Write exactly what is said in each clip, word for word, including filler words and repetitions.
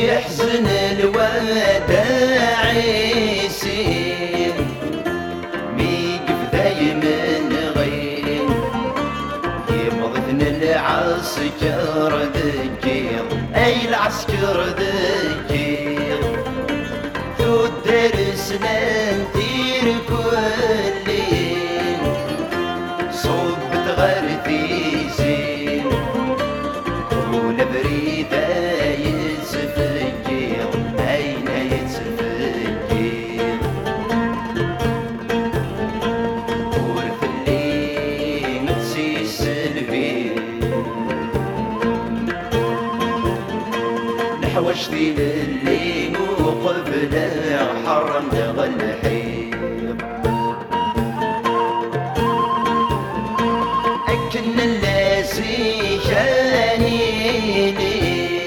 يحزن الوداع يسير ميقف دايما غير يمضن العسكر ذكير اي العسكر ذكير ذو الدرس ننتير كلين صبت غرتي زين ولا بريدة يتفكر أين يتفكر ورث اللي متسيس البيت نحوش ذي اللي وقبل حرم الحيط أكن اللازي جانيني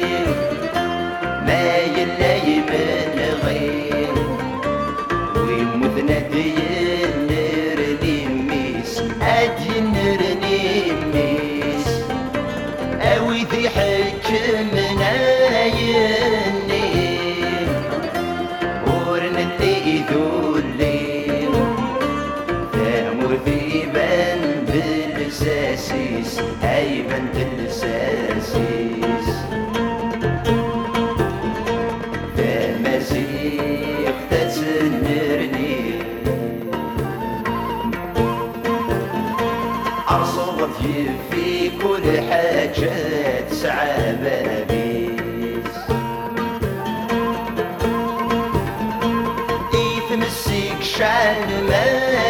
ما يلاي من غير ويموتنا ديال نرنيميس أدي نرنيميس أوي ذي حكمنا يني ورنا اللي ذولي ثامر في بند الساسيس أي بند الساسيس فمزيق تتنرني أرصدت في كل حاجة تسعى بابيس يتمسك شعل ما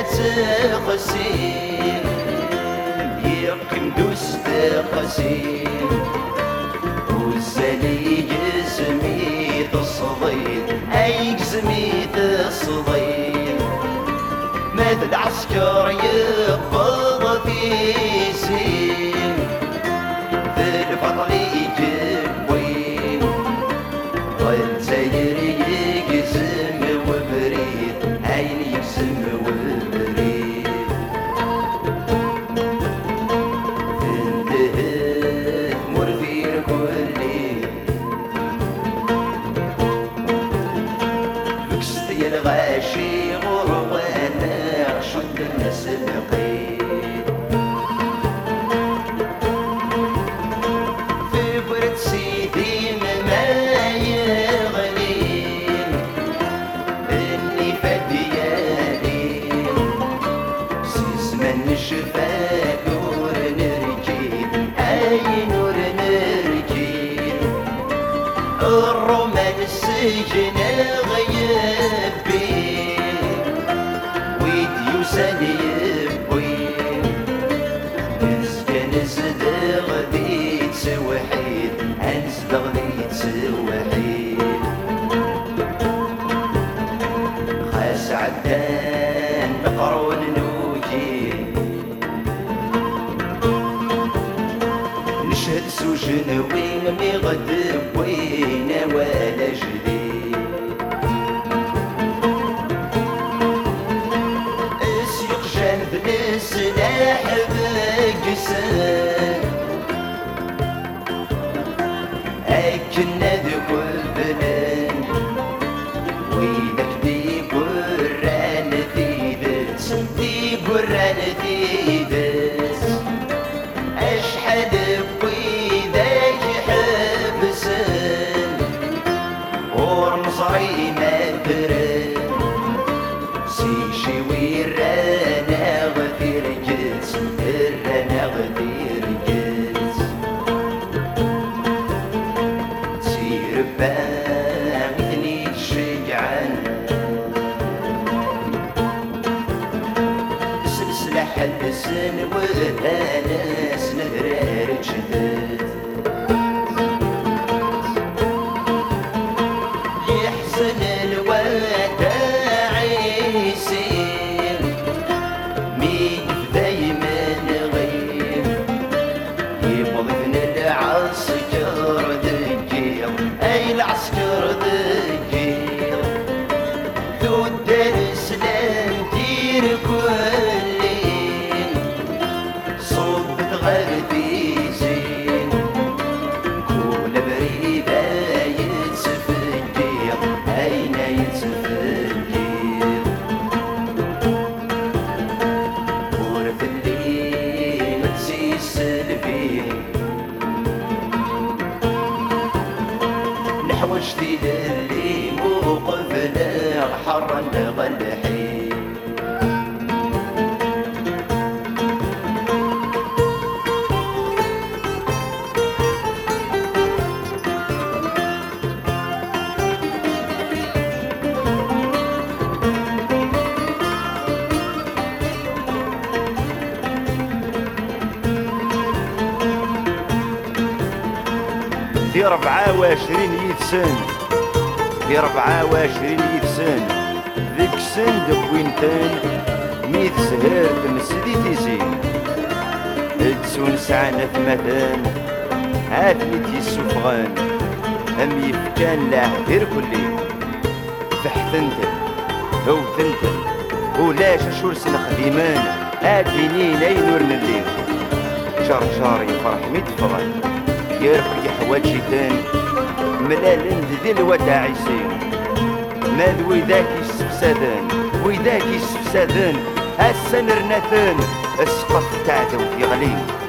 تخسير يقم دوست قسير والزلي جسمي تصضير أي جسمي تصضير ماذا العسكر يقبض في سين في الفضل يجبوين والزير يقسم وبريد أين يقسم وبريد تنتهي مرفير كلي لكست يا الغاشي غروانا شد الناس القيد في برد سيدي ما يغلي اني فديالي سيس من شفا نور نرجيد اي نور نرجيد الرومان السجن غيب بيه ويديوسان يبوين نسكن صدق ذي تسوحيد انصدق ذي تسوحيد خاس عدان نقرون نوجي نشهد سجن وين مغدب وين ولا جديد اسيق جنب السلاح بقسان أكنا ذوك البلان ويدك دي قران ثيبت دي قران ثيبت أشحد بويدك حبسان ورمصري ما دران سيشي ويرانا غفير جلس الرانا غفير جلس سير باغتني تشجعنا سلسلة حلسن وهانس نهرار جدد يحزن الوداع يسير ميقف دايما غير يبغينا العسكر ذكير اي العسكر ذكير ذو الدرس لنتير كلين صوبت غربي زين كل بريدة يتسف الفيه نحوشتي للي وقفنا حرا غلحي في ربعة وعشرين يتسن في ربعة وعشرين يتسن ذيك السن دوينتان ميت سهر تمسدي تيزين تسون سعنا ثمثان هاتني تيسوفغان هم يفكان لاهدير كلي فحتنتن هو تنتن ولاش شورس نخديمان هاتيني ناين ورنلي جار جار يفرح ميتفغان يرفق حواج شيطان ملالن ذي الوداع عيسين ماذ وذاك يسفسادان وذاك يسفسادان هسا نرناثان السقف تاع ذوك يغلين